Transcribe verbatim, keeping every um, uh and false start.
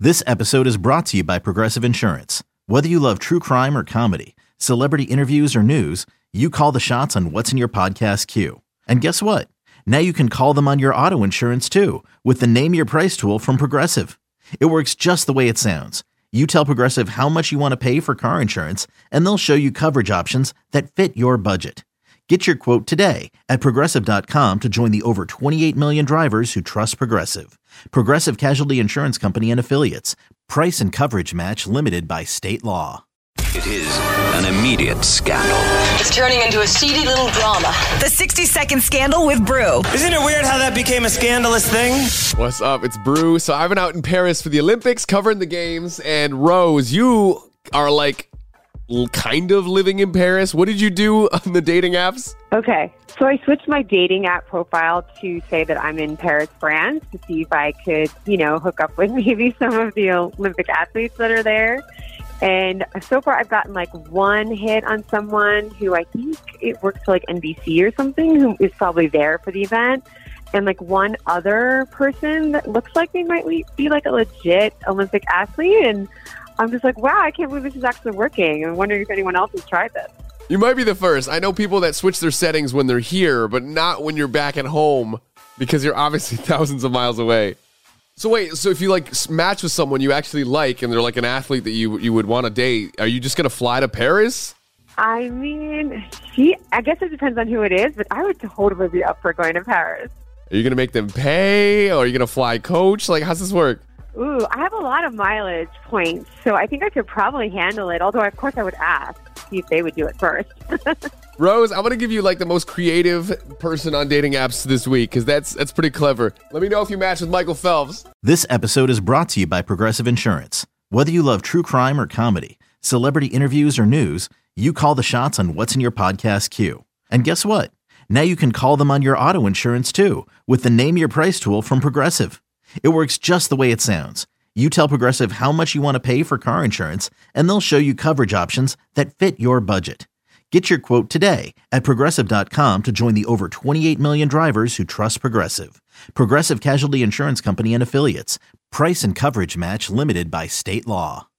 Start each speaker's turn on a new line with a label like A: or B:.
A: This episode is brought to you by Progressive Insurance. Whether you love true crime or comedy, celebrity interviews or news, you call the shots on what's in your podcast queue. And guess what? Now you can call them on your auto insurance too with the Name Your Price tool from Progressive. It works just the way it sounds. You tell Progressive how much you want to pay for car insurance, and they'll show you coverage options that fit your budget. Get your quote today at Progressive dot com to join the over twenty-eight million drivers who trust Progressive. Progressive Casualty Insurance Company and Affiliates. Price and coverage match limited by state law.
B: It is an immediate scandal.
C: It's turning into a seedy little drama.
D: The sixty second Scandal with Brew.
E: Isn't it weird how that became a scandalous thing?
F: What's up? It's Brew. So I've been out in Paris for the Olympics, covering the games. And Rose, you are like kind of living in Paris. What did you do on the dating apps?
G: Okay, so I switched my dating app profile to say that I'm in Paris, France, to see if I could, you know, hook up with maybe some of the Olympic athletes that are there. And so far, I've gotten like one hit on someone who I think it works for like N B C or something, who is probably there for the event. And like one other person that looks like they might be like a legit Olympic athlete. And I'm just like, wow, I can't believe this is actually working. I'm wondering if anyone else has tried this.
F: You might be the first. I know people that switch their settings when they're here, but not when you're back at home because you're obviously thousands of miles away. So wait, so if you like match with someone you actually like and they're like an athlete that you you would want to date, are you just going to fly to Paris?
G: I mean, she, I guess it depends on who it is, but I would totally be up for going to Paris.
F: Are you going to make them pay or are you going to fly coach? Like, how's this work?
G: Ooh, I have a lot of mileage points, so I think I could probably handle it, although of course I would ask, see if they would do it first.
F: Rose, I'm going to give you like the most creative person on dating apps this week because that's that's pretty clever. Let me know if you match with Michael Phelps.
A: This episode is brought to you by Progressive Insurance. Whether you love true crime or comedy, celebrity interviews or news, you call the shots on what's in your podcast queue. And guess what? Now you can call them on your auto insurance too with the Name Your Price tool from Progressive. It works just the way it sounds. You tell Progressive how much you want to pay for car insurance, and they'll show you coverage options that fit your budget. Get your quote today at Progressive dot com to join the over twenty-eight million drivers who trust Progressive. Progressive Casualty Insurance Company and Affiliates. Price and coverage match limited by state law.